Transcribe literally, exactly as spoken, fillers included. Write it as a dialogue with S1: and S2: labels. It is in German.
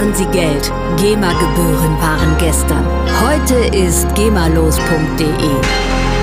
S1: Sparen Sie Geld. GEMA-Gebühren waren gestern. Heute ist gemalos punkt de.